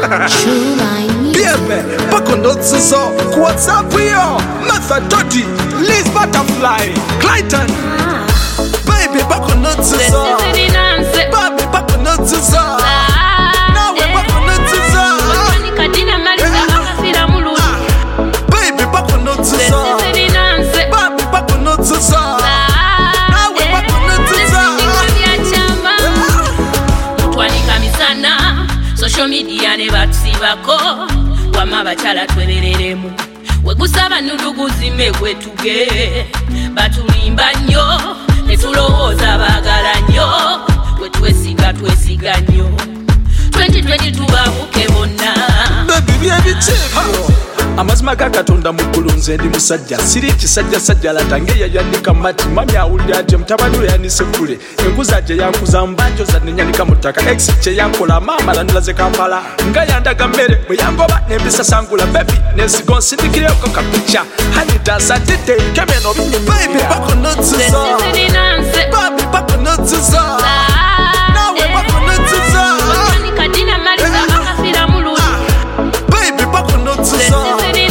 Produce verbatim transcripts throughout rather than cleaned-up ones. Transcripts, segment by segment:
Baby, back on the so what's up with you? Method Dotty, Liz Butterfly, Clayton. Baby, back on the so. Baby, back on the so. Now we're back on the so. Baby, back on the so. Baby, back on the so. Now we're back on the so. Twanika misana, social media ne batusibako. Wama bachala twebereremu. Wegusaba ndugu zime kwetuge. Batulimba nnyo, ne tulowooza baagala nnyo. Wetwesiga twesiga nnyo. twenty twenty-two babuke bonna. Baby baby cheko. Amazima ga Katonda muggulu nze ndi musajja siri kisajja sajja latange yayanika mati mami awulira ati mutabani we yanise kule enkuza je yankuza mbanjo za nenyanika mutaka ex che yankola mama lanulaze Kampala nga yandaga mmere bwe yangoba nembisa sangula baby nesigo sindikire ko kapicha hani dansa tete kemeno binyi baby bako notsuza baby bako notsuza nawe bako notsuza kadina maliza akafira mulu baby bako notsuza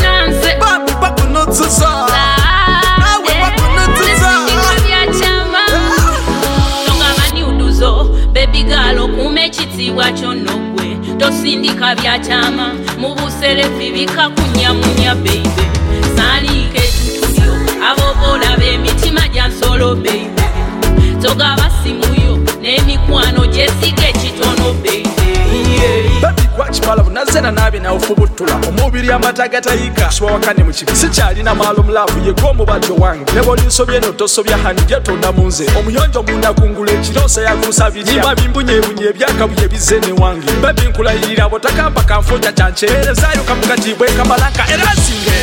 baby galo kumechitibwa chonogwe tosindika byachama mubuselefi bikakunya munya baby salike tutulyo abobola bemitima gya nsolo baby toga basimuyo nemikwano jesike kitono baby baby watch malavu nazena nabi na ufubutula omubiri amatagata yika shwa wakane mu kibisi cyali na malo mlavu ye gomo bajo wange nebo linsobye no tosobya hani jetonda munze omuyonjo munda kungule kirose yakusabirya niba bimbunye bunye byakabuye bizene wange baby nkulayirira botakamba kamfoja chancherezayo kamukati bwe kamalaka erasinge.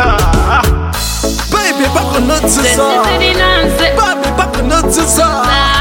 Baby, back on the